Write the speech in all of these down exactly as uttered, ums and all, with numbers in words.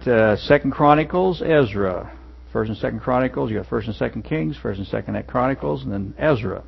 uh, Second Chronicles, Ezra. First and Second Chronicles, you got First and Second Kings, First and Second Chronicles, and then Ezra.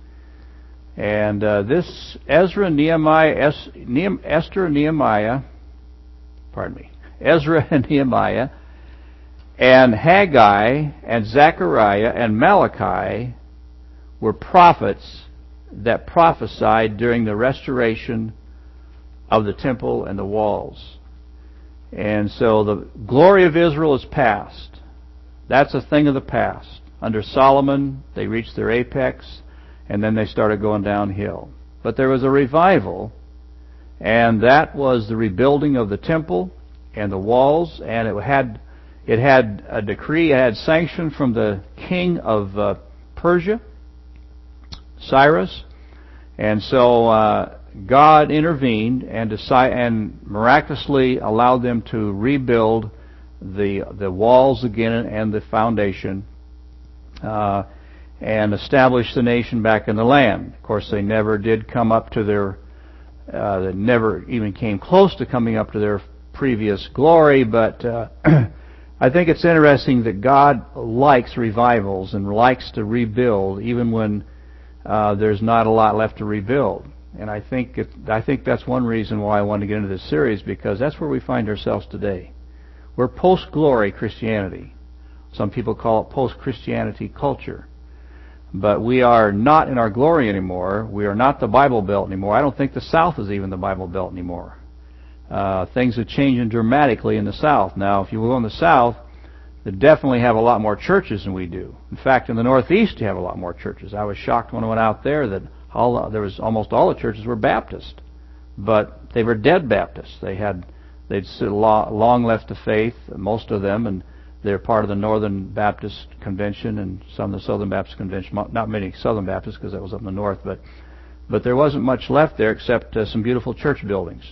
And uh, this Ezra, Nehemiah, es, Nehem, Esther, Nehemiah, pardon me, Ezra and Nehemiah, and Haggai and Zechariah and Malachi were prophets that prophesied during the restoration of the temple and the walls. And so the glory of Israel is past. That's a thing of the past. Under Solomon, they reached their apex, and then they started going downhill. But there was a revival, and that was the rebuilding of the temple and the walls, and it had it had a decree, it had sanction from the king of uh, Persia, Cyrus, and so uh, God intervened and decide, and miraculously allowed them to rebuild the the walls again and the foundation, uh, and establish the nation back in the land. Of course, they never did come up to their, uh, they never even came close to coming up to their previous glory, but uh, I think it's interesting that God likes revivals and likes to rebuild even when uh, there's not a lot left to rebuild. And I think it, I think that's one reason why I wanted to get into this series, because that's where we find ourselves today. We're post-glory Christianity. Some people call it post-Christianity culture. But we are not in our glory anymore. We are not the Bible Belt anymore. I don't think the South is even the Bible Belt anymore. Uh, things are changing dramatically in the South. Now, if you go in the South, they definitely have a lot more churches than we do. In fact, in the Northeast, you have a lot more churches. I was shocked when I went out there that all, there was almost all the churches were Baptist, but they were dead Baptists. They had they'd long left the faith, most of them, and they're part of the Northern Baptist Convention and some of the Southern Baptist Convention. Not many Southern Baptists because that was up in the north, but but there wasn't much left there except uh, some beautiful church buildings.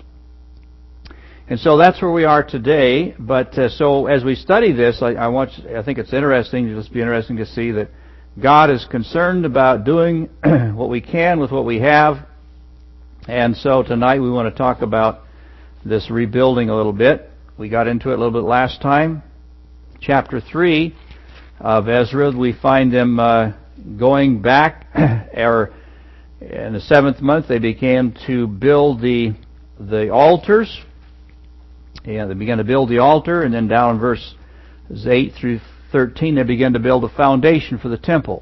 And so that's where we are today. But uh, so as we study this, I, I want I think it's interesting. It'll just be interesting to see that God is concerned about doing what we can with what we have. And so tonight we want to talk about this rebuilding a little bit. We got into it a little bit last time. Chapter three of Ezra, we find them uh, going back, or in the seventh month they began to build the the altars. Yeah, they began to build the altar, and then down in verse eight through thirteen, they began to build a foundation for the temple.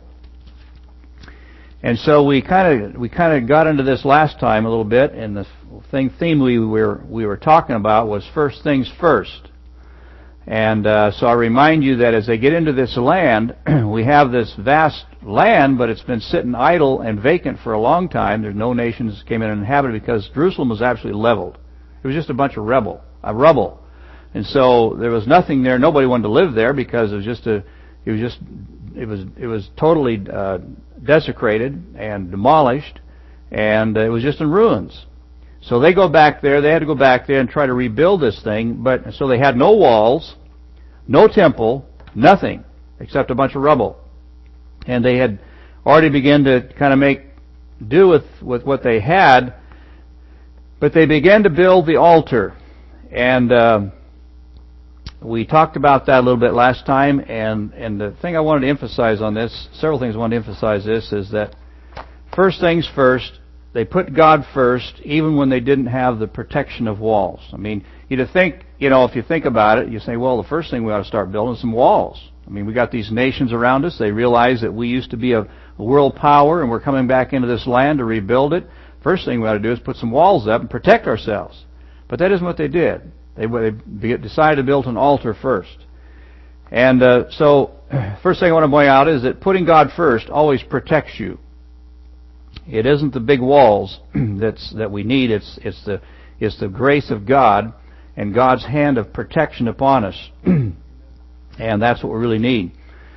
And so we kind of we kind of got into this last time a little bit, and the thing theme we were we were talking about was first things first. And uh, so I remind you that as they get into this land, we have this vast land, but it's been sitting idle and vacant for a long time. There's no nations came in and inhabited because Jerusalem was absolutely leveled. It was just a bunch of rebel, uh, rubble, and so there was nothing there. Nobody wanted to live there because it was just a, it was just, it was it was totally uh, desecrated and demolished, and uh, it was just in ruins. So they go back there. They had to go back there and try to rebuild this thing. But so they had no walls, no temple, nothing except a bunch of rubble. And they had already begun to kind of make do with, with what they had. But they began to build the altar. And uh, we talked about that a little bit last time. And, and the thing I wanted to emphasize on this, several things I wanted to emphasize this, is that first things first, they put God first, even when they didn't have the protection of walls. I mean, you'd think, you know, if you think about it, you say, well, the first thing we ought to start building is some walls. I mean, we got these nations around us. They realize that we used to be a, a world power, and we're coming back into this land to rebuild it. First thing we ought to do is put some walls up and protect ourselves. But that isn't what they did. They, they decided to build an altar first. And uh, so, first thing I want to point out is that putting God first always protects you. It isn't the big walls that's that we need. It's it's the it's the grace of God and God's hand of protection upon us, and that's what we really need.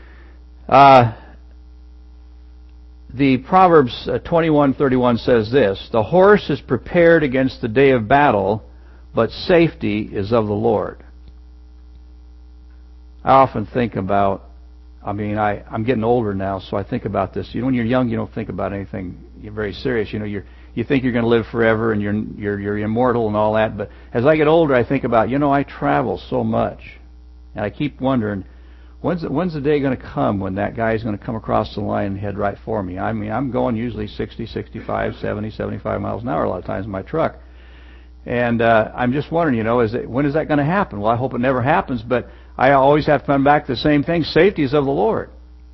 Uh, the Proverbs twenty-one thirty-one says this: "The horse is prepared against the day of battle, but safety is of the Lord." I often think about. I mean, I, I'm getting older now, so I think about this. You know, when you're young, you don't think about anything very serious. You know, you're you think you're going to live forever and you're, you're, you're immortal and all that. But as I get older, I think about, you know, I travel so much. And I keep wondering, when's the, when's the day going to come when that guy's going to come across the line and head right for me? I mean, I'm going usually sixty, sixty-five, seventy, seventy-five miles an hour a lot of times in my truck. And uh, I'm just wondering, you know, is it, when is that going to happen? Well, I hope it never happens, but I always have to come back to the same thing. Safety is of the Lord.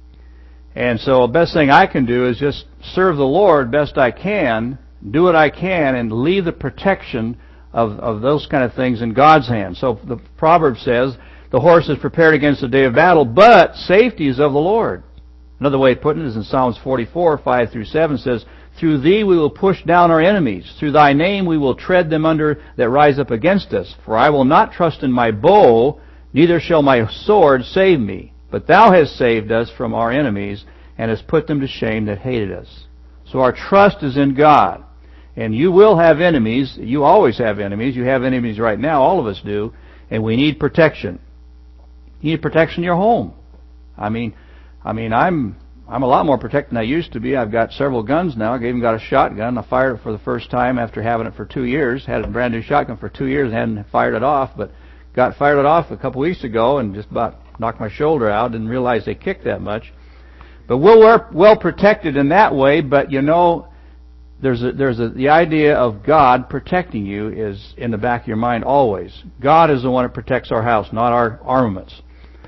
And so the best thing I can do is just serve the Lord best I can, do what I can, and leave the protection of, of those kind of things in God's hands. So the proverb says, the horse is prepared against the day of battle, but safety is of the Lord. Another way of putting it is in Psalms forty-four, five through seven says, through thee we will push down our enemies. Through thy name we will tread them under that rise up against us. For I will not trust in my bow, neither shall my sword save me. But thou hast saved us from our enemies, and hast put them to shame that hated us. So our trust is in God. And you will have enemies. You always have enemies. You have enemies right now. All of us do. And we need protection. You need protection in your home. I mean, I mean, I'm I'm a lot more protected than I used to be. I've got several guns now. I even got a shotgun. I fired it for the first time after having it for two years. Had a brand new shotgun for two years and hadn't fired it off, but got fired it off a couple weeks ago and just about knocked my shoulder out. Didn't realize they kicked that much. But we're well protected in that way. But you know, there's a, there's a, the idea of God protecting you is in the back of your mind always. God is the one that protects our house, not our armaments.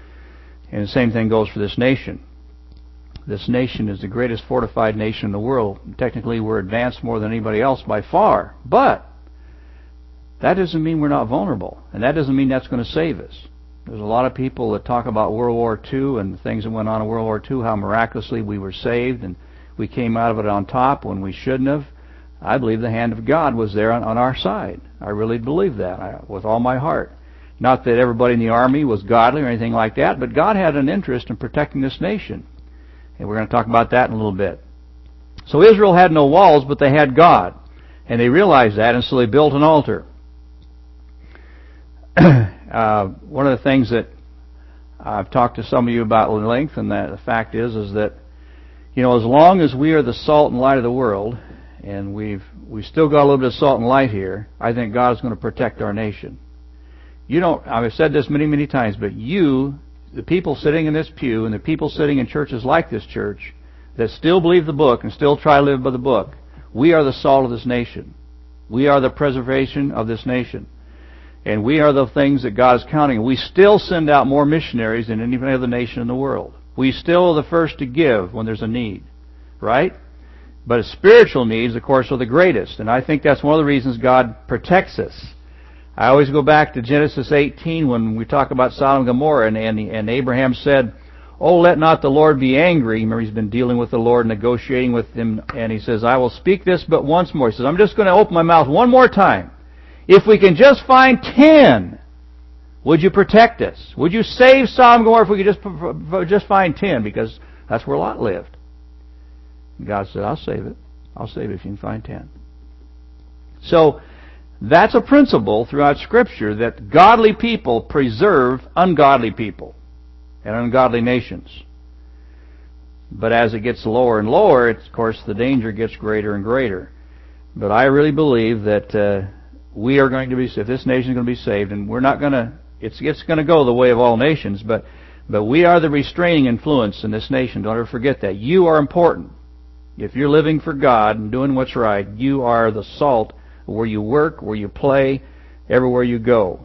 And the same thing goes for this nation. This nation is the greatest fortified nation in the world. Technically, we're advanced more than anybody else by far. But that doesn't mean we're not vulnerable. And that doesn't mean that's going to save us. There's a lot of people that talk about World War Two and the things that went on in World War Two, how miraculously we were saved and we came out of it on top when we shouldn't have. I believe the hand of God was there on, on our side. I really believe that I, with all my heart. Not that everybody in the army was godly or anything like that, but God had an interest in protecting this nation. And we're going to talk about that in a little bit. So Israel had no walls, but they had God. And they realized that, and so they built an altar. uh, one of the things that I've talked to some of you about at length, and that the fact is, is that, you know, as long as we are the salt and light of the world, and we've we still got a little bit of salt and light here, I think God is going to protect our nation. You don't, I've said this many, many times, but you, the people sitting in this pew and the people sitting in churches like this church that still believe the book and still try to live by the book, we are the salt of this nation. We are the preservation of this nation. And we are the things that God is counting. We still send out more missionaries than any other nation in the world. We still are the first to give when there's a need. Right? But spiritual needs, of course, are the greatest. And I think that's one of the reasons God protects us. I always go back to Genesis eighteen when we talk about Sodom and Gomorrah, and, and, and Abraham said, "Oh, let not the Lord be angry." Remember, he's been dealing with the Lord, negotiating with him, and he says, "I will speak this but once more." He says, "I'm just going to open my mouth one more time. If we can just find ten, would you protect us? Would you save Sodom and Gomorrah if we could just, just find ten? Because that's where Lot lived." And God said, "I'll save it. I'll save it if you can find ten." So, that's a principle throughout Scripture that godly people preserve ungodly people and ungodly nations. But as it gets lower and lower, of course, the danger gets greater and greater. But I really believe that uh, we are going to be saved. This nation is going to be saved, and we're not going to. It's it's going to go the way of all nations, but but we are the restraining influence in this nation. Don't ever forget that. You are important. If you're living for God and doing what's right, you are the salt where you work, where you play, everywhere you go.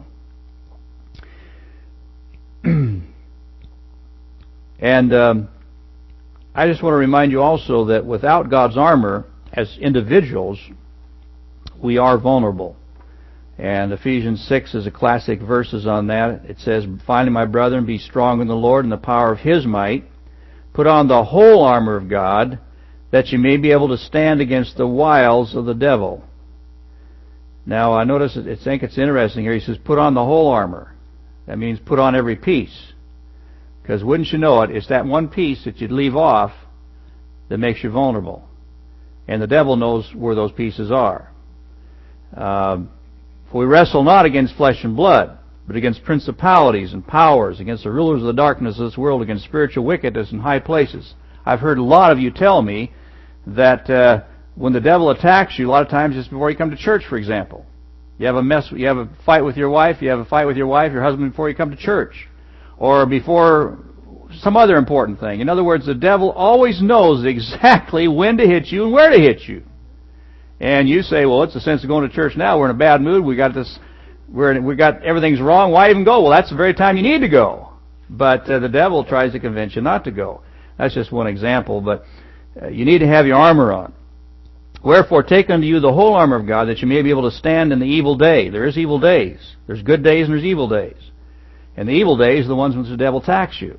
And um, I just want to remind you also that without God's armor, as individuals, we are vulnerable. And Ephesians six is a classic verses on that. It says, "Finally, my brethren, be strong in the Lord and the power of His might. Put on the whole armor of God, that you may be able to stand against the wiles of the devil." Now, I notice, I think it's interesting here. He says, put on the whole armor. That means put on every piece. Because wouldn't you know it, it's that one piece that you'd leave off that makes you vulnerable. And the devil knows where those pieces are. Um, For we wrestle not against flesh and blood, but against principalities and powers, against the rulers of the darkness of this world, against spiritual wickedness in high places. I've heard a lot of you tell me that uh, when the devil attacks you, a lot of times it's before you come to church, for example. You have a mess, you have a fight with your wife, you have a fight with your wife, your husband before you come to church. Or before some other important thing. In other words, the devil always knows exactly when to hit you and where to hit you. And you say, well, what's the sense of going to church now? We're in a bad mood, we got this, we're, we got, everything's wrong, why even go? Well, that's the very time you need to go. But uh, the devil tries to convince you not to go. That's just one example, but uh, you need to have your armor on. Wherefore, take unto you the whole armor of God, that you may be able to stand in the evil day. There is evil days. There's good days and there's evil days. And the evil days are the ones when the devil attacks you.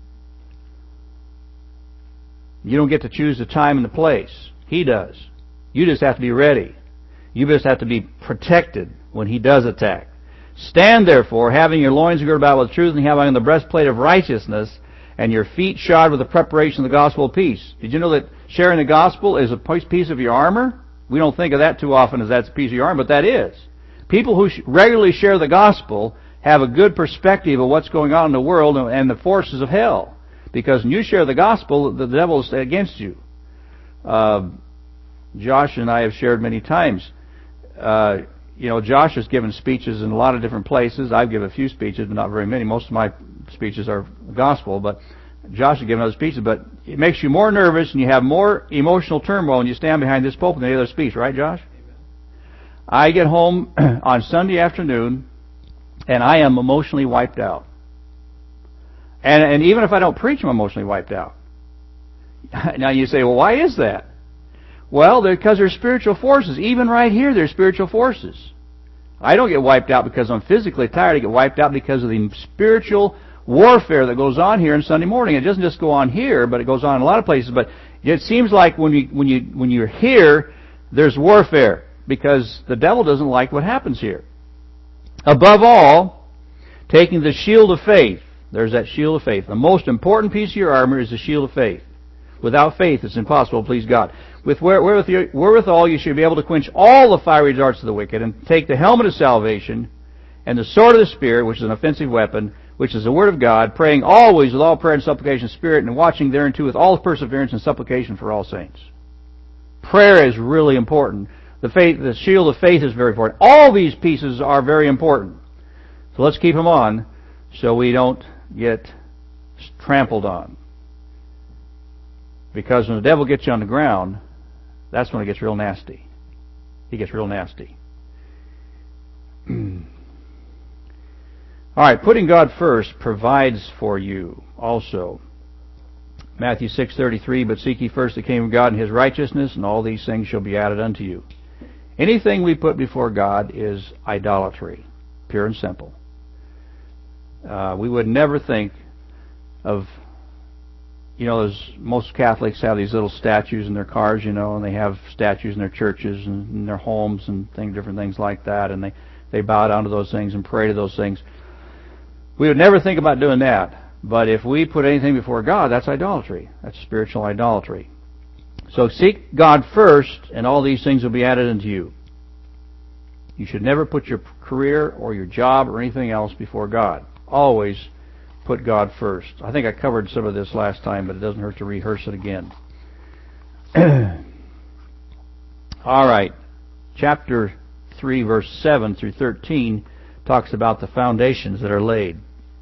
You don't get to choose the time and the place. He does. You just have to be ready. You just have to be protected when he does attack. Stand therefore, having your loins girded about with truth, and having on the breastplate of righteousness, and your feet shod with the preparation of the gospel of peace. Did you know that sharing the gospel is a piece of your armor? We don't think of that too often as that's a piece of your armor, but that is. People who regularly share the gospel have a good perspective of what's going on in the world and the forces of hell. Because when you share the gospel, the devil is against you. Uh, Josh and I have shared many times. Uh, you know, Josh has given speeches in a lot of different places. I've given a few speeches, but not very many. Most of my speeches are gospel, but Josh has given other speeches. But it makes you more nervous and you have more emotional turmoil when you stand behind this pulpit than any other speech, right, Josh? Amen. I get home on Sunday afternoon and I am emotionally wiped out. And, and even if I don't preach, I'm emotionally wiped out. Now you say, well, why is that? Well, because there's spiritual forces. Even right here, there's spiritual forces. I don't get wiped out because I'm physically tired. I get wiped out because of the spiritual warfare that goes on here on Sunday morning. It doesn't just go on here, but it goes on in a lot of places. But it seems like when you when you when you're here, there's warfare because the devil doesn't like what happens here. Above all, taking the shield of faith. There's that shield of faith. The most important piece of your armor is the shield of faith. Without faith, it's impossible to please God. With wherewithal you should be able to quench all the fiery darts of the wicked, and take the helmet of salvation, and the sword of the Spirit, which is an offensive weapon, which is the Word of God, praying always with all prayer and supplication, Spirit, and watching thereunto with all perseverance and supplication for all saints. Prayer is really important. The faith, the shield of faith is very important. All these pieces are very important. So let's keep them on, so we don't get trampled on. Because when the devil gets you on the ground, that's when it gets real nasty. He gets real nasty. All right, putting God first provides for you also. Matthew six thirty-three, but seek ye first the kingdom of God and His righteousness, and all these things shall be added unto you. Anything we put before God is idolatry, pure and simple. Uh, we would never think of, you know, as most Catholics have these little statues in their cars, you know, and they have statues in their churches and in their homes and things, different things like that, and they, they bow down to those things and pray to those things. We would never think about doing that. But if we put anything before God, that's idolatry. That's spiritual idolatry. So seek God first, and all these things will be added unto you. You should never put your career or your job or anything else before God. Always put God first. I think I covered some of this last time, but it doesn't hurt to rehearse it again. All right. Chapter three, verse seven through thirteen talks about the foundations that are laid.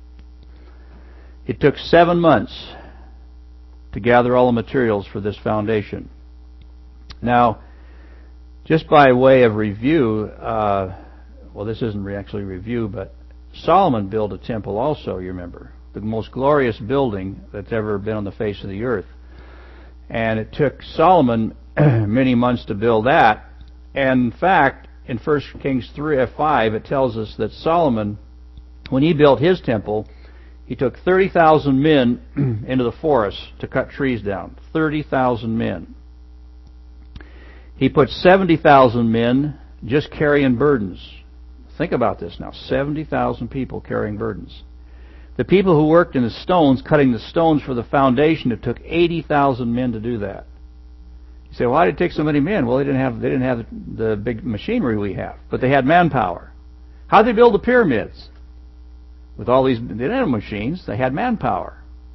It took seven months to gather all the materials for this foundation. Now, just by way of review, uh, well, this isn't actually review, but Solomon built a temple also, you remember. The most glorious building that's ever been on the face of the earth. And it took Solomon many months to build that. And in fact, in First Kings three, five, it tells us that Solomon, when he built his temple, he took thirty thousand men into the forest to cut trees down. thirty thousand men. He put seventy thousand men just carrying burdens. Think about this now. seventy thousand people carrying burdens. The people who worked in the stones, cutting the stones for the foundation, it took eighty thousand men to do that. You say, why did it take so many men? Well, they didn't have they didn't have the big machinery we have, but they had manpower. How did they build the pyramids? With all these, they didn't have machines, they had manpower.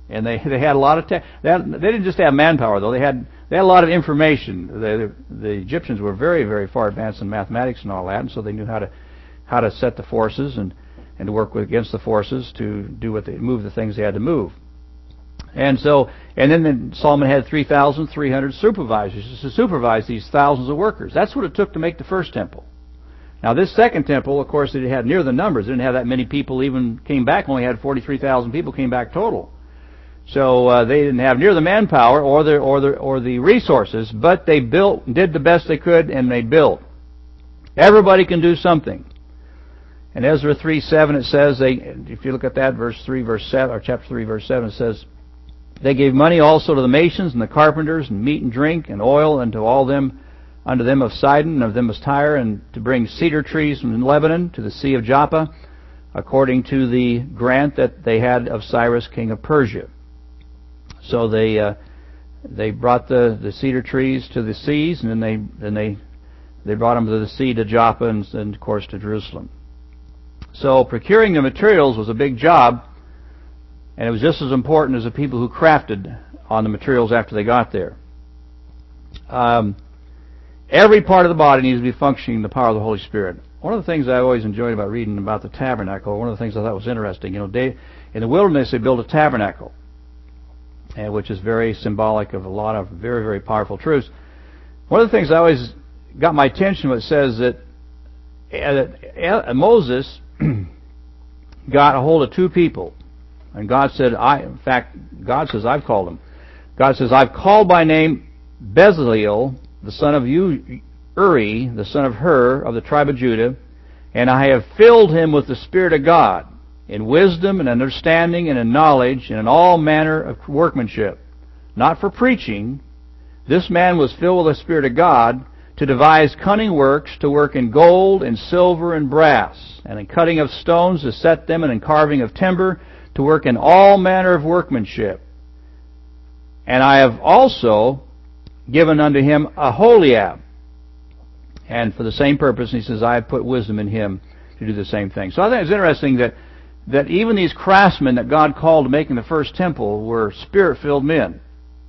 And they they had a lot of te- they, had, they didn't just have manpower though. They had they had a lot of information. The, the Egyptians were very very far advanced in mathematics and all that, and so they knew how to how to set the forces and and to work with, against the forces to do what they move the things they had to move. And so and then the, Solomon had three thousand three hundred supervisors to supervise these thousands of workers. That's what it took to make the first temple. Now this second temple, of course, it had near the numbers. It didn't have that many people even came back. Only had forty-three thousand people came back total. So uh, they didn't have near the manpower or the or the or the resources, but they built, did the best they could, and they built. Everybody can do something. In Ezra three seven, it says they. If you look at that, verse three, verse seven, or chapter three, verse seven, it says they gave money also to the masons and the carpenters, and meat and drink and oil unto all them, unto them of Sidon and of them of Tyre, and to bring cedar trees from Lebanon to the sea of Joppa, according to the grant that they had of Cyrus king of Persia. So they uh, they brought the, the cedar trees to the seas, and then they then they they brought them to the sea to Joppa, and, and of course to Jerusalem. So procuring the materials was a big job, and it was just as important as the people who crafted on the materials after they got there. Um, every part of the body needs to be functioning in the power of the Holy Spirit. One of the things I always enjoyed about reading about the tabernacle, one of the things I thought was interesting, you know, they, in the wilderness they built a tabernacle, and which is very symbolic of a lot of very, very powerful truths. One of the things that always got my attention was it says that uh, Moses got a hold of two people, and God said, "I." In fact, God says, "I've called them." God says, "I've called by name Bezaleel, the son of Uri, the son of Hur, of the tribe of Judah, and I have filled him with the Spirit of God, in wisdom and understanding and in knowledge and in all manner of workmanship, not for preaching." This man was filled with the Spirit of God to devise cunning works, to work in gold and silver and brass, and in cutting of stones to set them, and in carving of timber, to work in all manner of workmanship. And I have also given unto him Aholiab, and for the same purpose, he says, I have put wisdom in him to do the same thing. So I think it's interesting that that even these craftsmen that God called to making the first temple were Spirit-filled men.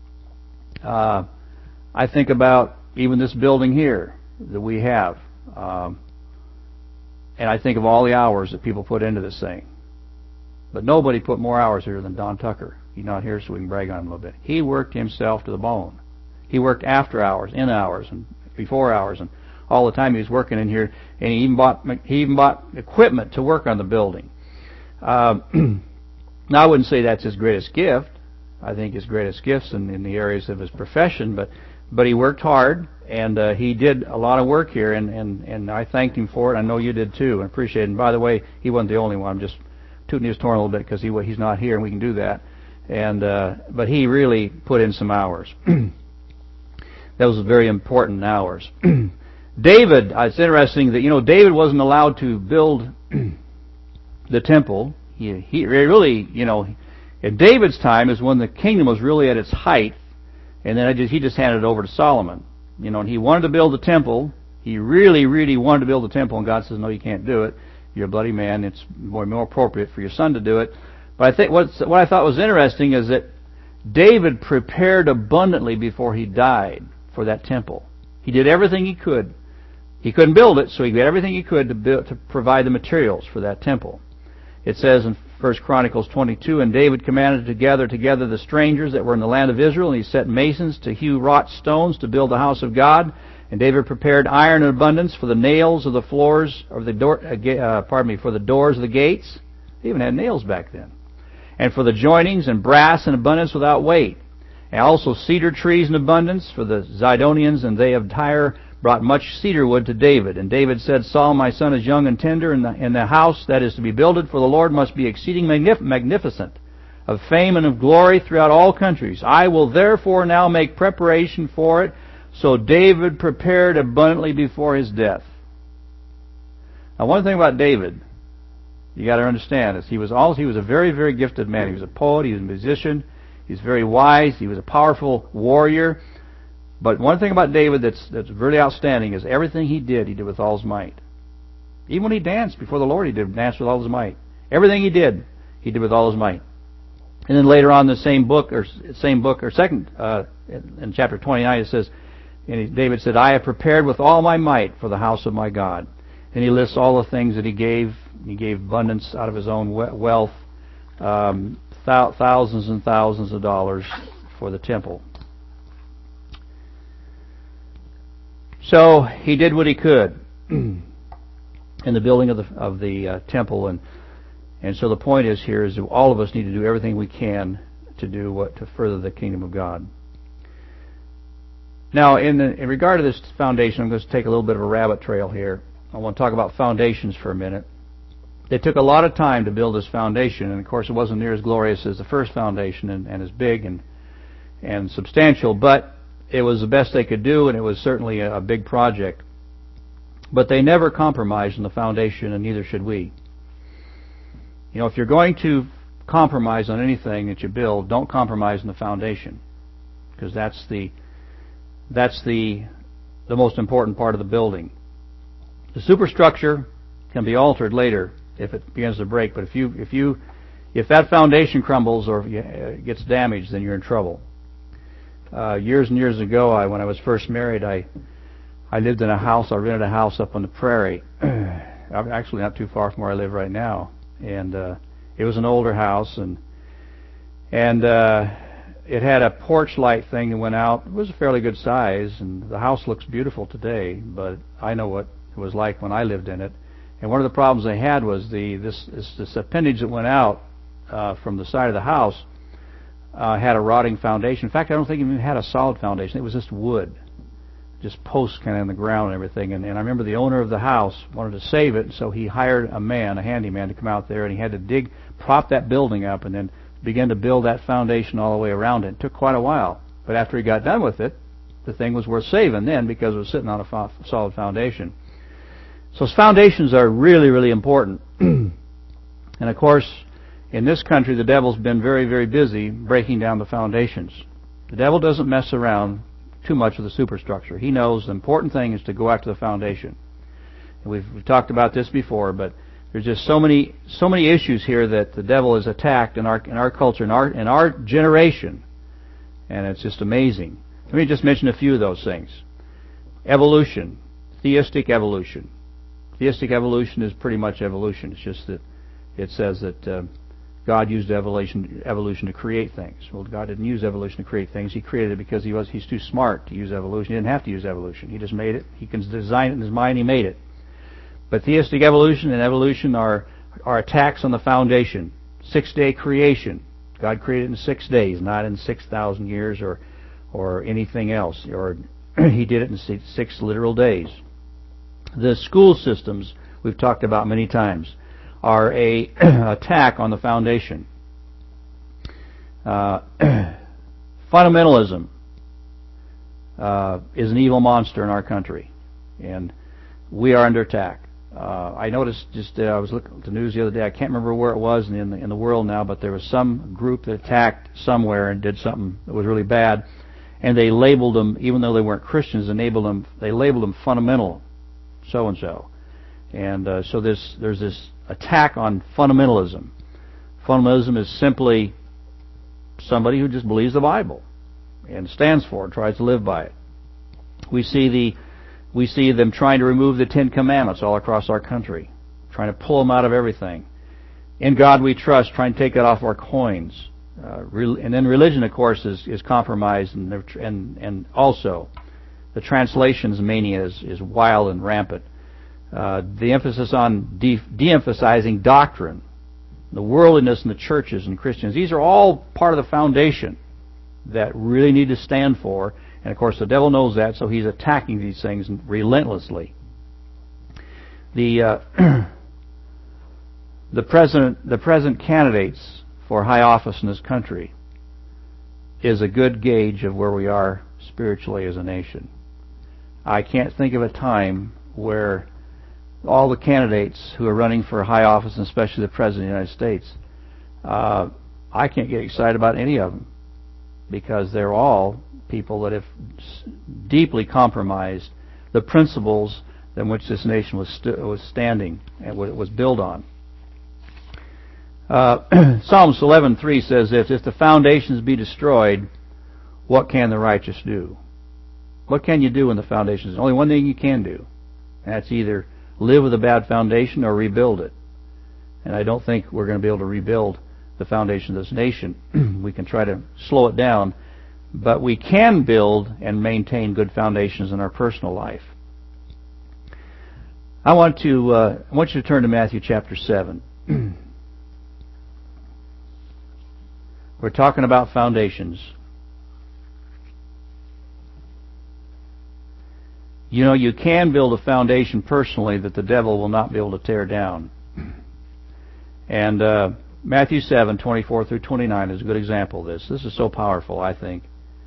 Uh, I think about even this building here that we have. Um, and I think of all the hours that people put into this thing. But nobody put more hours here than Don Tucker. He's not here so we can brag on him a little bit. He worked himself to the bone. He worked after hours, in hours, and before hours, and all the time he was working in here. And he even bought he even bought equipment to work on the building. Um, now I wouldn't say that's his greatest gift. I think his greatest gifts in, in the areas of his profession, but but he worked hard, and uh, he did a lot of work here, and, and, and I thanked him for it. I know you did too, and appreciate it. And by the way, he wasn't the only one. I'm just tooting his horn a little bit because he he's not here, and we can do that. And uh, but he really put in some hours. Those were very important hours. David, uh, it's interesting that you know David wasn't allowed to build the temple. He, he really, you know, at David's time is when the kingdom was really at its height, and then I just, he just handed it over to Solomon. You know, and he wanted to build the temple. He really, really wanted to build the temple, and God says, no, you can't do it. You're a bloody man. It's more, more appropriate for your son to do it. But I think what's, what I thought was interesting is that David prepared abundantly before he died for that temple. He did everything he could. He couldn't build it, so he did everything he could to build, to provide the materials for that temple. It says in First Chronicles twenty-two, and David commanded to gather together the strangers that were in the land of Israel, and he set masons to hew wrought stones to build the house of God. And David prepared iron in abundance for the nails of the floors of the door. Uh, pardon me, for the doors of the gates. They even had nails back then. And for the joinings, and brass in abundance without weight. And also cedar trees in abundance for the Zidonians, and they of Tyre brought much cedar wood to David. And David said, Saul, my son, is young and tender, and the, and the house that is to be builded for the Lord must be exceeding magnif- magnificent, of fame and of glory throughout all countries. I will therefore now make preparation for it. So David prepared abundantly before his death. Now, one thing about David, you got to understand, is he was also he was a very, very gifted man. He was a poet. He was a musician. He was very wise. He was a powerful warrior. But one thing about David that's that's really outstanding is everything he did, he did with all his might. Even when he danced before the Lord, he did dance with all his might. Everything he did, he did with all his might. And then later on in the same book, or same book, or second, uh, in chapter twenty-nine, it says, and David said, I have prepared with all my might for the house of my God. And he lists all the things that he gave. He gave abundance out of his own wealth, um, th- thousands and thousands of dollars for the temple. So he did what he could in the building of the of the uh, temple, and and so the point is here is that all of us need to do everything we can to do what to further the kingdom of God. Now, in, the, in regard to this foundation, I'm going to take a little bit of a rabbit trail here. I want to talk about foundations for a minute. They took a lot of time to build this foundation, and of course it wasn't near as glorious as the first foundation and, and as big and and substantial, but it was the best they could do, and it was certainly a, a big project. But they never compromised on the foundation, and neither should we. You know, if you're going to compromise on anything that you build, don't compromise on the foundation, because that's the that's the the most important part of the building. The superstructure can be altered later if it begins to break, but if you if you if that foundation crumbles or gets damaged, then you're in trouble. Uh, years and years ago, I, when I was first married, I I lived in a house. I rented a house up on the prairie. I'm actually not too far from where I live right now, and uh, it was an older house, and and uh, it had a porch light thing that went out. It was a fairly good size, and the house looks beautiful today. But I know what it was like when I lived in it. And one of the problems they had was the this this, this appendage that went out uh, from the side of the house uh, had a rotting foundation. In fact, I don't think it even had a solid foundation. It was just wood, just posts kind of in the ground and everything. And, and I remember the owner of the house wanted to save it, so he hired a man, a handyman, to come out there, and he had to dig, prop that building up, and then begin to build that foundation all the way around it. It took quite a while, but after he got done with it, the thing was worth saving then because it was sitting on a fo- solid foundation. So foundations are really, really important. And of course, in this country, the devil's been very, very busy breaking down the foundations. The devil doesn't mess around too much with the superstructure. He knows the important thing is to go after the foundation. And we've, we've talked about this before, but there's just so many, so many issues here that the devil has attacked in our in our culture, in our in our generation, and it's just amazing. Let me just mention a few of those things. Evolution, theistic evolution. Theistic evolution is pretty much evolution. It's just that it says that uh, God used evolution evolution to create things. Well, God didn't use evolution to create things. He created it because he was he's too smart to use evolution. He didn't have to use evolution. He just made it. He can design it in his mind. He made it. But theistic evolution and evolution are are attacks on the foundation. Six-day creation. God created in six days, not in six thousand years or or anything else. Or he did it in six, six literal days. The school systems we've talked about many times are a attack on the foundation. Uh, fundamentalism uh, is an evil monster in our country, and we are under attack. Uh, I noticed just uh, I was looking at the news the other day. I can't remember where it was in the, in the world now, but there was some group that attacked somewhere and did something that was really bad, and they labeled them, even though they weren't Christians, they labeled them they labeled them fundamental, so and so, and uh, so this there's this attack on fundamentalism. Fundamentalism is simply somebody who just believes the Bible and stands for it, tries to live by it. We see the We see them trying to remove the Ten Commandments all across our country, trying to pull them out of everything. In God we trust, trying to take it off our coins. Uh, re- and then religion, of course, is, is compromised, and, and and also the translations mania is, is wild and rampant. Uh, the emphasis on de- de-emphasizing doctrine, the worldliness in the churches and Christians, these are all part of the foundation that really need to stand for. And of course, the devil knows that, so he's attacking these things relentlessly. The uh, the present the present candidates for high office in this country is a good gauge of where we are spiritually as a nation. I can't think of a time where all the candidates who are running for high office, and especially the President of the United States, uh, I can't get excited about any of them, because they're all people that have deeply compromised the principles on which this nation was st- was standing and what it was built on. Uh, Psalms eleven three says this, if the foundations be destroyed, what can the righteous do? What can you do when the foundations? There's only one thing you can do. And that's either live with a bad foundation or rebuild it. And I don't think we're going to be able to rebuild the foundation of this nation. We can try to slow it down, but we can build and maintain good foundations in our personal life. I want to uh, I want you to turn to Matthew chapter seven. We're talking about foundations. You know, you can build a foundation personally that the devil will not be able to tear down. And uh, Matthew seven, twenty-four through twenty-nine is a good example of this. This is so powerful, I think.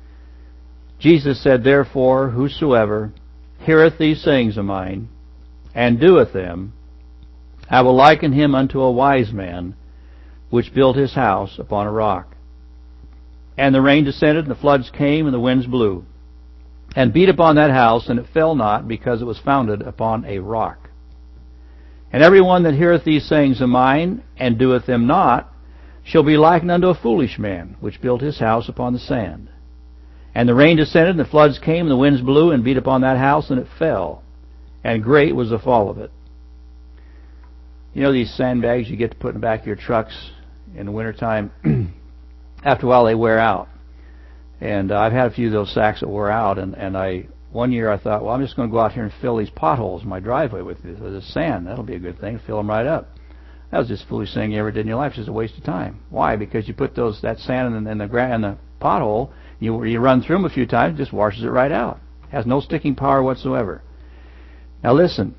Jesus said, therefore, whosoever heareth these sayings of mine, and doeth them, I will liken him unto a wise man, which built his house upon a rock. And the rain descended, and the floods came, and the winds blew, and beat upon that house, and it fell not, because it was founded upon a rock. And every one that heareth these sayings of mine, and doeth them not, shall be likened unto a foolish man, which built his house upon the sand. And the rain descended, and the floods came, and the winds blew, and beat upon that house, and it fell. And great was the fall of it. You know these sandbags you get to put in the back of your trucks in the wintertime? After a while they wear out. And uh, I've had a few of those sacks that wore out, and, and I one year I thought, well, I'm just going to go out here and fill these potholes in my driveway with this, with this sand. That'll be a good thing, fill them right up. That was just the foolish thing you ever did in your life. It's just a waste of time. Why? Because you put those that sand in, in the gra- in the pothole, you you run through them a few times, it just washes it right out. It has no sticking power whatsoever. Now listen,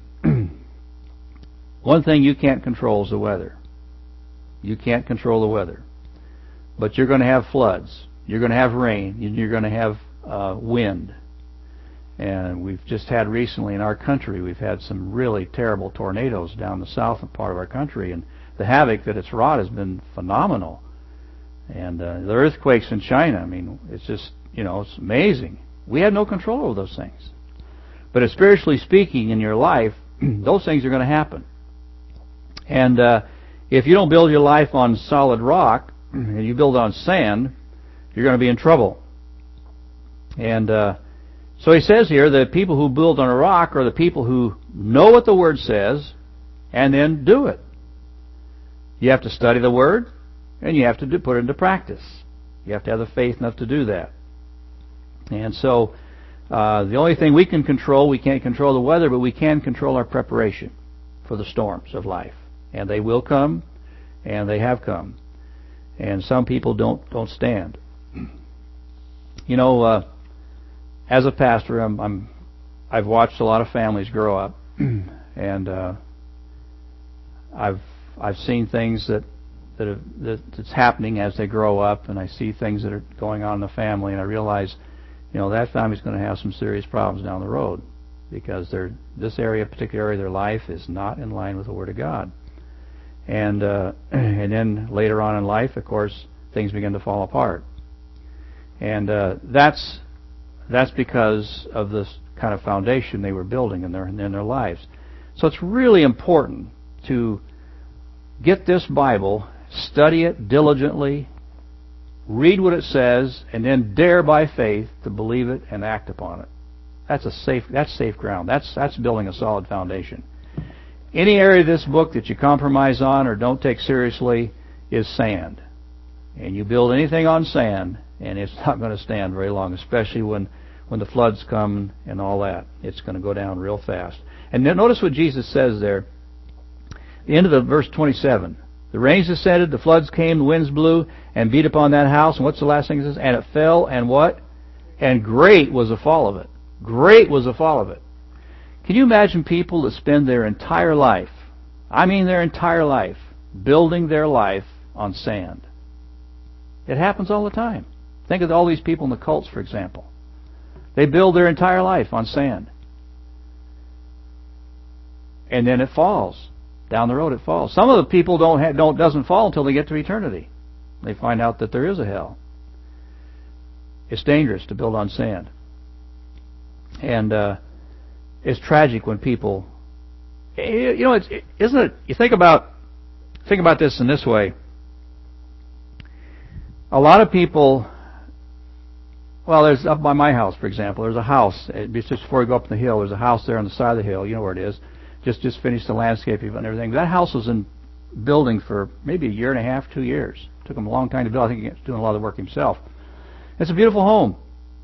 one thing you can't control is the weather. You can't control the weather. But you're going to have floods. You're going to have rain. You're going to have uh, wind. And we've just had recently in our country, we've had some really terrible tornadoes down the south part of our country. And the havoc that it's wrought has been phenomenal. And uh, the earthquakes in China, I mean, it's just, you know, it's amazing. We have no control over those things. But spiritually speaking, in your life, those things are going to happen. And uh, if you don't build your life on solid rock, and you build on sand, you're going to be in trouble. And uh, so he says here that people who build on a rock are the people who know what the Word says and then do it. You have to study the Word, and you have to do, put it into practice. You have to have the faith enough to do that. And so uh, the only thing we can control, we can't control the weather, but we can control our preparation for the storms of life. And they will come, and they have come. And some people don't don't stand. You know, uh, as a pastor, I'm, I'm I've watched a lot of families grow up, and uh, I've I've seen things that that, have, that that's happening as they grow up, and I see things that are going on in the family, and I realize, you know, that family's going to have some serious problems down the road because they're this area, particular area of their life, is not in line with the Word of God. And uh, and then later on in life, of course, things begin to fall apart. And uh, that's that's because of this kind of foundation they were building in their in their lives. So it's really important to get this Bible, study it diligently, read what it says, and then dare by faith to believe it and act upon it. That's a safe that's safe ground. That's that's building a solid foundation. Any area of this book that you compromise on or don't take seriously is sand. And you build anything on sand, and it's not going to stand very long, especially when, when the floods come and all that. It's going to go down real fast. And notice what Jesus says there. The end of the verse twenty-seven. The rains descended, the floods came, the winds blew, and beat upon that house. And what's the last thing it says? And it fell, and what? And great was the fall of it. Great was the fall of it. Can you imagine people that spend their entire life, I mean their entire life, building their life on sand? It happens all the time. Think of all these people in the cults, for example. They build their entire life on sand. And then it falls. Down the road it falls. Some of the people don't have, don't doesn't fall until they get to eternity. They find out that there is a hell. It's dangerous to build on sand. And uh it's tragic when people, you know, it's, isn't it? You think about, think about this in this way. A lot of people, well, there's up by my house, for example, there's a house, it's just before you go up the hill, there's a house there on the side of the hill, you know where it is, just just finished the landscaping and everything. That house was in building for maybe a year and a half, two years. It took him a long time to build. I think he's doing a lot of the work himself. It's a beautiful home.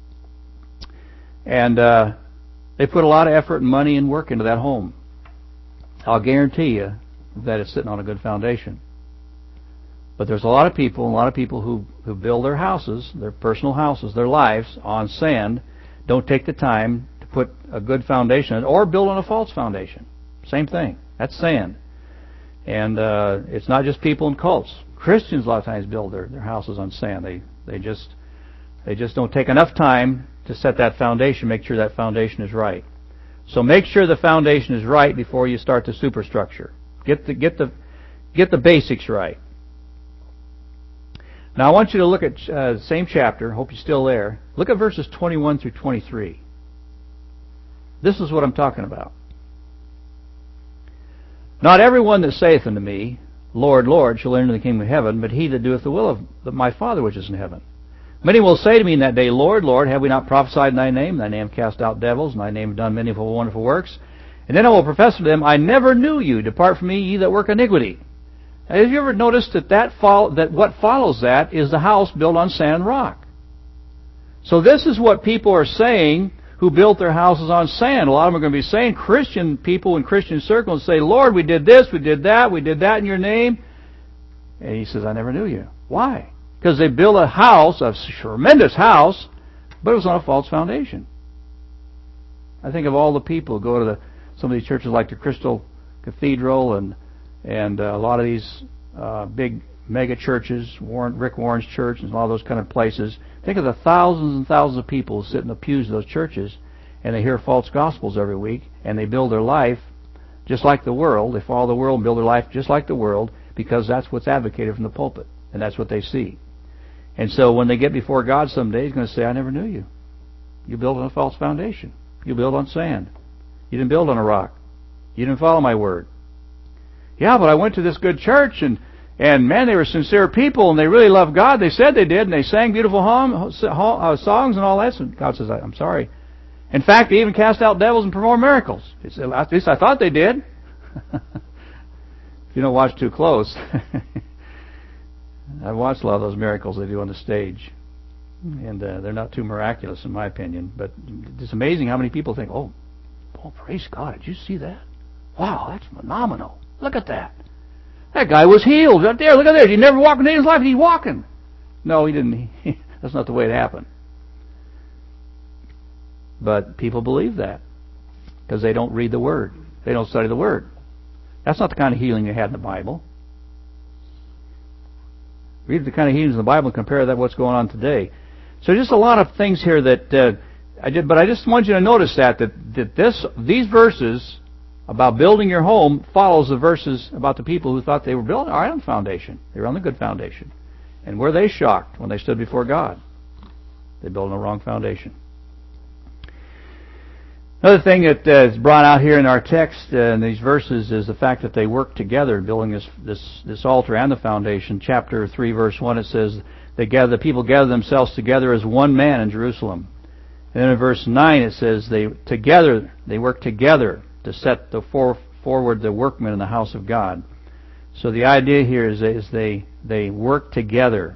And uh, they put a lot of effort and money and work into that home. I'll guarantee you that it's sitting on a good foundation. But there's a lot of people, a lot of people who, who build their houses, their personal houses, their lives on sand, don't take the time to put a good foundation or build on a false foundation. Same thing. That's sand. And uh, it's not just people in cults. Christians a lot of times build their, their houses on sand. They they just they just don't take enough time to set that foundation, make sure that foundation is right. So make sure the foundation is right before you start the superstructure. Get the get the get the basics right. Now I want you to look at uh, the same chapter. Hope you're still there. Look at verses twenty-one through twenty-three. This is what I'm talking about. Not everyone that saith unto me, Lord, Lord, shall enter the kingdom of heaven, but he that doeth the will of my Father which is in heaven. Many will say to me in that day, Lord, Lord, have we not prophesied in thy name? In thy name cast out devils, in thy name have done many wonderful works. And then I will profess to them, I never knew you. Depart from me, ye that work iniquity. Now, have you ever noticed that that, follow, that what follows that is the house built on sand and rock? So this is what people are saying who built their houses on sand. A lot of them are going to be saying, Christian people in Christian circles say, Lord, we did this, we did that, we did that in your name. And he says, I never knew you. Why? Because they built a house, a tremendous house, but it was on a false foundation. I think of all the people who go to the, some of these churches like the Crystal Cathedral and and uh, a lot of these uh, big mega churches, Warren, Rick Warren's church and all those kind of places. Think of the thousands and thousands of people who sit in the pews of those churches and they hear false gospels every week and they build their life just like the world. They follow the world and build their life just like the world because that's what's advocated from the pulpit and that's what they see. And so when they get before God someday, He's going to say, I never knew you. You built on a false foundation. You built on sand. You didn't build on a rock. You didn't follow my word. Yeah, but I went to this good church and And, man, they were sincere people, and they really loved God. They said they did, and they sang beautiful home, songs and all that. So God says, I'm sorry. In fact, they even cast out devils and performed miracles. He said, at least I thought they did. If you don't watch too close. I've watched a lot of those miracles they do on the stage. And uh, they're not too miraculous, in my opinion. But it's amazing how many people think, oh, oh, praise God, did you see that? Wow, that's phenomenal. Look at that. That guy was healed right there. Look at this. He never walked a day in his life. He's walking. No, he didn't. That's not the way it happened. But people believe that because they don't read the Word. They don't study the Word. That's not the kind of healing they had in the Bible. Read the kind of healings in the Bible and compare that to what's going on today. So just a lot of things here that uh, I did. But I just want you to notice that that, that this these verses about building your home follows the verses about the people who thought they were building right on the foundation. They were on the good foundation. And were they shocked when they stood before God? They built on the wrong foundation. Another thing that uh, is brought out here in our text uh, in these verses is the fact that they worked together building this, this, this altar and the foundation. Chapter three, verse one, it says, they gather, the people gathered themselves together as one man in Jerusalem. And then in verse nine it says, they together they worked together to set the for, forward the workmen in the house of God. So the idea here is, is they they work together.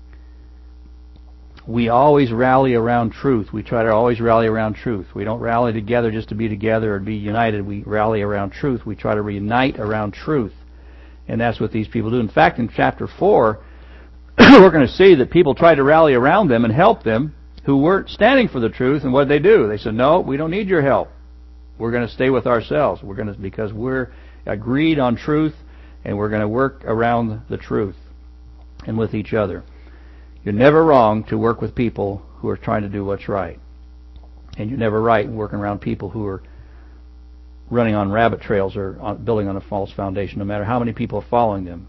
We always rally around truth. We try to always rally around truth. We don't rally together just to be together or be united. We rally around truth. We try to reunite around truth. And that's what these people do. In fact, in chapter four, we're going to see that people tried to rally around them and help them who weren't standing for the truth. And what did they do? They said, no, we don't need your help. We're going to stay with ourselves. We're going to because we're agreed on truth, and we're going to work around the truth and with each other. You're never wrong to work with people who are trying to do what's right, and you're never right in working around people who are running on rabbit trails or on, building on a false foundation, no matter how many people are following them.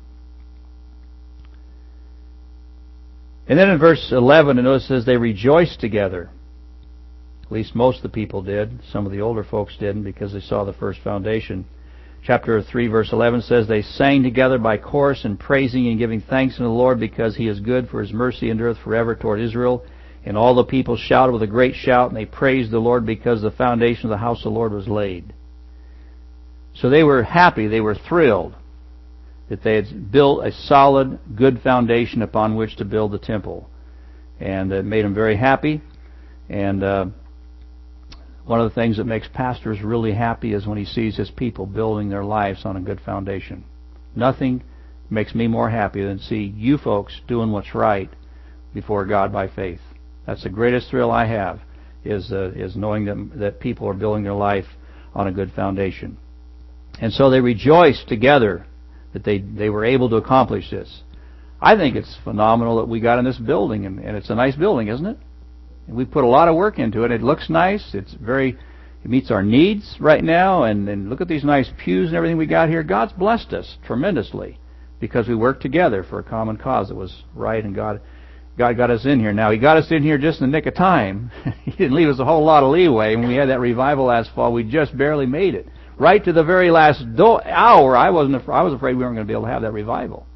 And then in verse eleven, it says they rejoiced together. At least most of the people did. Some of the older folks didn't because they saw the first foundation chapter three, verse eleven says, they sang together by chorus and praising and giving thanks unto the Lord because He is good, for His mercy endureth forever toward Israel. And all the people shouted with a great shout, and they praised the Lord because the foundation of the house of the Lord was laid. So they were happy, they were thrilled that they had built a solid, good foundation upon which to build the temple. And it made them very happy. And uh, one of the things that makes pastors really happy is when he sees his people building their lives on a good foundation. Nothing makes me more happy than to see you folks doing what's right before God by faith. That's the greatest thrill I have, is uh, is knowing that, that people are building their life on a good foundation. And so they rejoiced together that they, they were able to accomplish this. I think it's phenomenal that we got in this building, and, and it's a nice building, isn't it? And we put a lot of work into it. It looks nice. It's very, it meets our needs right now, and, and look at these nice pews and everything we got here. God's blessed us tremendously because we worked together for a common cause that was right, and God God got us in here. Now, He got us in here just in the nick of time. He didn't leave us a whole lot of leeway. When we had that revival last fall, we just barely made it. Right to the very last do- hour, I wasn't. I was afraid we weren't going to be able to have that revival.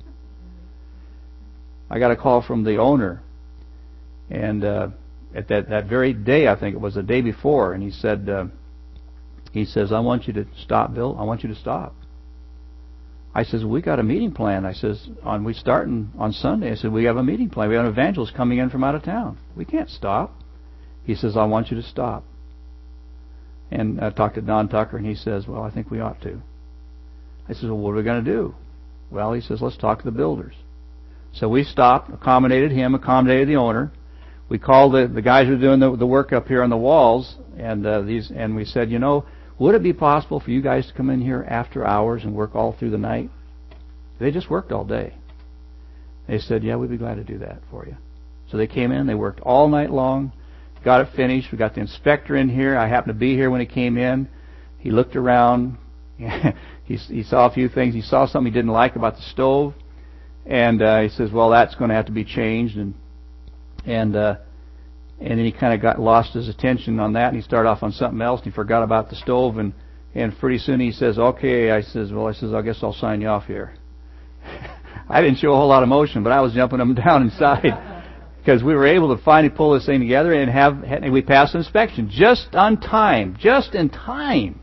I got a call from the owner, and uh, at that, that very day, I think it was the day before, and he said, uh, he says, I want you to stop, Bill. I want you to stop. I says, we got a meeting plan. I says, on we starting on Sunday. I said, we have a meeting plan. We have an evangelist coming in from out of town. We can't stop. He says, I want you to stop. And I talked to Don Tucker, and he says, well, I think we ought to. I says, well, what are we going to do? Well, he says, let's talk to the builders. So we stopped, accommodated him, accommodated the owner. We called the, the guys who were doing the, the work up here on the walls, and uh, these, and we said, you know, would it be possible for you guys to come in here after hours and work all through the night? They just worked all day. They said, yeah, we'd be glad to do that for you. So they came in, they worked all night long, got it finished. We got the inspector in here. I happened to be here when he came in. He looked around. he, he saw a few things. He saw something he didn't like about the stove. And uh, he says, well, that's going to have to be changed. And and uh, and then he kind of got lost his attention on that, and he started off on something else, and he forgot about the stove. And, and pretty soon he says, okay. I says, well, I says, I guess I'll sign you off here. I didn't show a whole lot of emotion, but I was jumping him down inside because we were able to finally pull this thing together and have and we passed inspection just on time, just in time.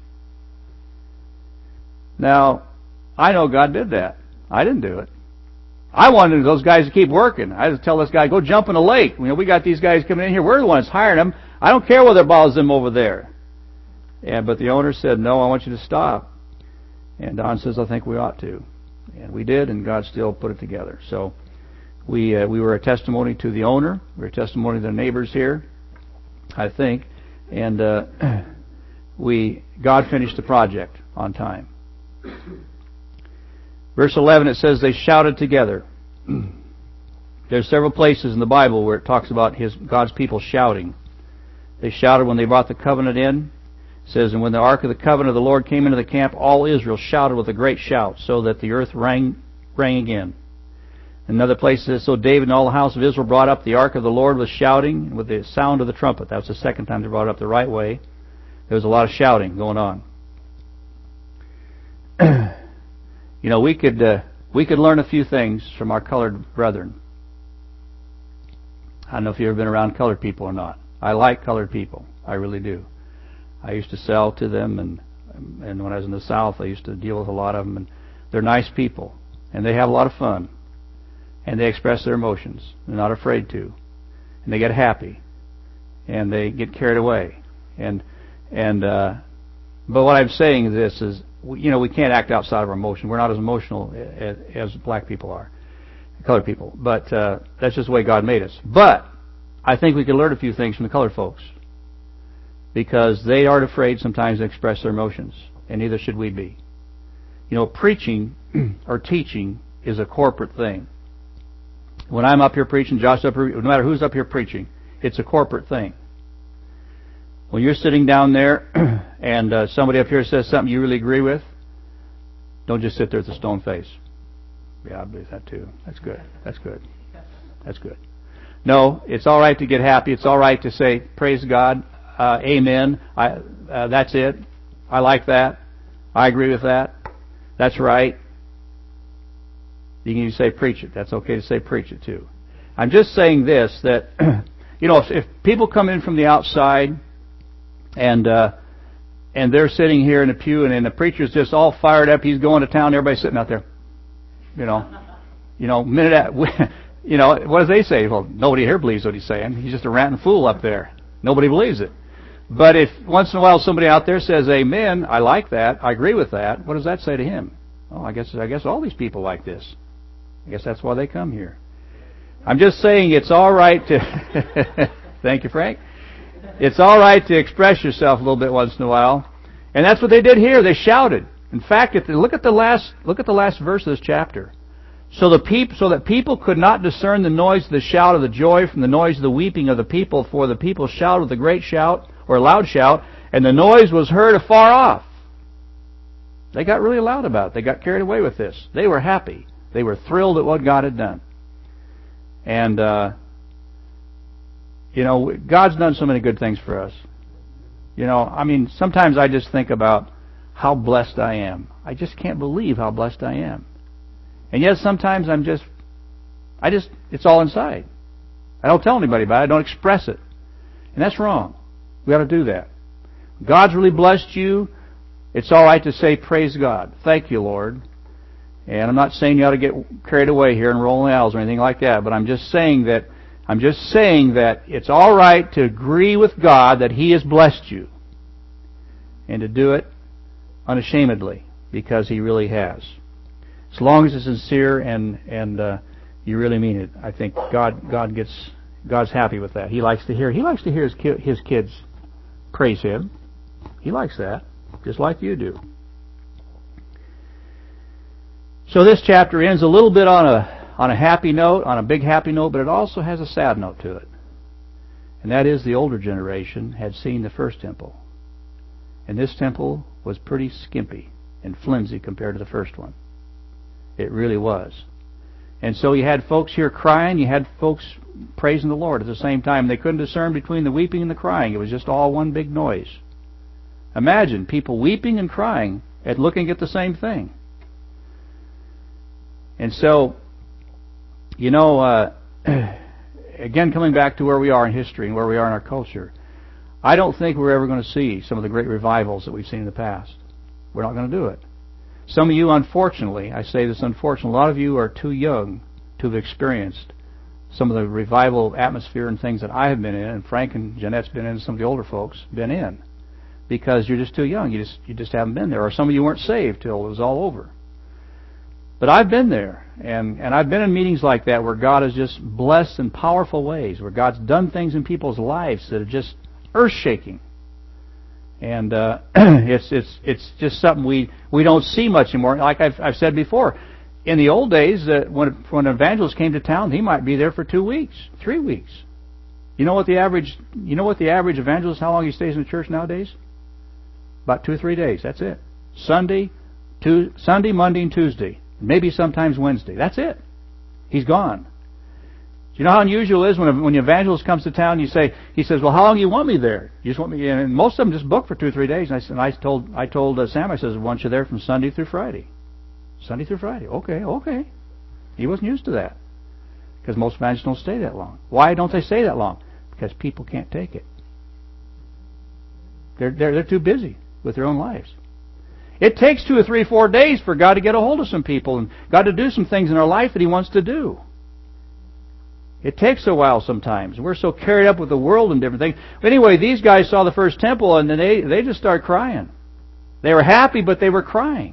Now, I know God did that. I didn't do it. I wanted those guys to keep working. I had to tell this guy, go jump in the lake. You know, we got these guys coming in here. We're the ones hiring them. I don't care whether it bothers them over there. Yeah, but the owner said, no, I want you to stop. And Don says, I think we ought to. And we did, and God still put it together. So we uh, we were a testimony to the owner. We were a testimony to the neighbors here, I think. And uh, we God finished the project on time. Verse eleven, it says they shouted together. There's several places in the Bible where it talks about his God's people shouting. They shouted when they brought the covenant in. It says, and when the ark of the covenant of the Lord came into the camp, all Israel shouted with a great shout, so that the earth rang, rang again. Another place says, so David and all the house of Israel brought up the ark of the Lord with shouting, with the sound of the trumpet. That was the second time they brought it up the right way. There was a lot of shouting going on. You know, we could uh, we could learn a few things from our colored brethren. I don't know if you've ever been around colored people or not. I like colored people. I really do. I used to sell to them, and and when I was in the South, I used to deal with a lot of them. And they're nice people, and they have a lot of fun, and they express their emotions. They're not afraid to, and they get happy, and they get carried away, and and. Uh, but what I'm saying is this is, you know, we can't act outside of our emotion. We're not as emotional as, as black people are, colored people. But uh, that's just the way God made us. But I think we can learn a few things from the colored folks, because they aren't afraid sometimes to express their emotions, and neither should we be. You know, preaching or teaching is a corporate thing. When I'm up here preaching, Josh up here, no matter who's up here preaching, it's a corporate thing. When you're sitting down there and uh, somebody up here says something you really agree with, don't just sit there with a stone face. Yeah, I believe that too. That's good. That's good. That's good. No, it's all right to get happy. It's all right to say, praise God, uh, amen. I, uh, that's it. I like that. I agree with that. That's right. You can say preach it. That's okay to say preach it too. I'm just saying this, that, you know, if, if people come in from the outside and uh, and they're sitting here in the pew and, and the preacher's just all fired up, he's going to town, everybody's sitting out there. You know, you know, minute at, you know, what do they say? Well, nobody here believes what he's saying. He's just a ranting fool up there. Nobody believes it. But if once in a while somebody out there says, amen, I like that, I agree with that, what does that say to him? Oh, I guess I guess all these people like this. I guess that's why they come here. I'm just saying it's all right to... Thank you, Frank. It's all right to express yourself a little bit once in a while. And that's what they did here. They shouted. In fact, if they, look at the last look at the last verse of this chapter. So the peop, so that people could not discern the noise of the shout of the joy from the noise of the weeping of the people, for the people shouted with a great shout, or a loud shout, and the noise was heard afar off. They got really loud about it. They got carried away with this. They were happy. They were thrilled at what God had done. And, uh, you know, God's done so many good things for us. You know, I mean, sometimes I just think about how blessed I am. I just can't believe how blessed I am. And yet sometimes I'm just, I just, it's all inside. I don't tell anybody about it. I don't express it. And that's wrong. We ought to do that. God's really blessed you. It's all right to say, praise God. Thank you, Lord. And I'm not saying you ought to get carried away here and roll in the aisles or anything like that, but I'm just saying that I'm just saying that it's all right to agree with God that He has blessed you, and to do it unashamedly, because He really has. As long as it's sincere and and uh, you really mean it, I think God God gets God's happy with that. He likes to hear He likes to hear His ki- His kids praise Him. He likes that, just like you do. So this chapter ends a little bit on a on a happy note, on a big happy note, but it also has a sad note to it. And that is the older generation had seen the first temple. And this temple was pretty skimpy and flimsy compared to the first one. It really was. And so you had folks here crying, you had folks praising the Lord at the same time. They couldn't discern between the weeping and the crying. It was just all one big noise. Imagine people weeping and crying at looking at the same thing. And so, you know, uh, again, coming back to where we are in history and where we are in our culture, I don't think we're ever going to see some of the great revivals that we've seen in the past. We're not going to do it. Some of you, unfortunately, I say this unfortunately, a lot of you are too young to have experienced some of the revival atmosphere and things that I have been in, and Frank and Jeanette's been in, and some of the older folks been in, because you're just too young. You just you just haven't been there. Or some of you weren't saved till it was all over. But I've been there, and, and I've been in meetings like that where God has just blessed in powerful ways, where God's done things in people's lives that are just earth-shaking. And uh, it's it's it's just something we, we don't see much anymore. Like I've I've said before, in the old days, uh, when when an evangelist came to town, he might be there for two weeks, three weeks. You know what the average you know what the average evangelist, how long he stays in the church nowadays? About two or three days. That's it. Sunday, two, Sunday, Monday, and Tuesday. Maybe sometimes Wednesday. That's it. He's gone. Do you know how unusual it is when a, when the evangelist comes to town? You say, he says, "Well, how long do you want me there? You just want me?" And most of them just book for two or three days. And I, and I told I told uh, Sam, I says, "I want you there from Sunday through Friday." Sunday through Friday. Okay, okay. He wasn't used to that, because most evangelists don't stay that long. Why don't they stay that long? Because people can't take it. They're they're they're too busy with their own lives. It takes two or three, four days for God to get a hold of some people and God to do some things in our life that He wants to do. It takes a while sometimes. We're so carried up with the world and different things. But anyway, these guys saw the first temple and then they, they just started crying. They were happy, but they were crying.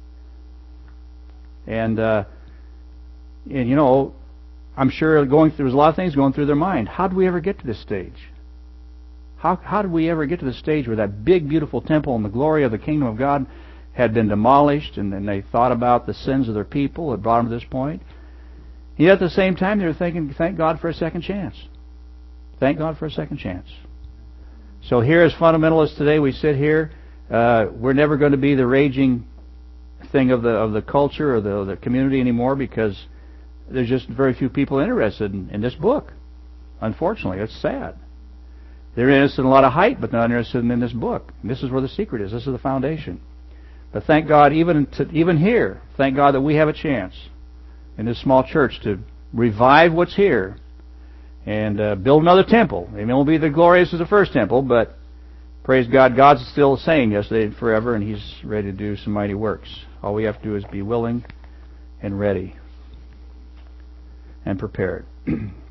And, uh, and you know, I'm sure going there was a lot of things going through their mind. How did we ever get to this stage? How how did we ever get to the stage where that big, beautiful temple and the glory of the kingdom of God had been demolished, and then they thought about the sins of their people that brought them to this point? Yet at the same time, they were thinking, thank God for a second chance. Thank God for a second chance. So here as fundamentalists today, we sit here. Uh, we're never going to be the raging thing of the of the culture or the, of the community anymore, because there's just very few people interested in, in this book. Unfortunately, it's sad. They're interested in a lot of hype, but not interested in this book. And this is where the secret is. This is the foundation. But thank God, even to, even here, thank God that we have a chance in this small church to revive what's here and uh, build another temple. It won't be as glorious as the first temple, but praise God, God's still the same yesterday and forever, and He's ready to do some mighty works. All we have to do is be willing and ready and prepared.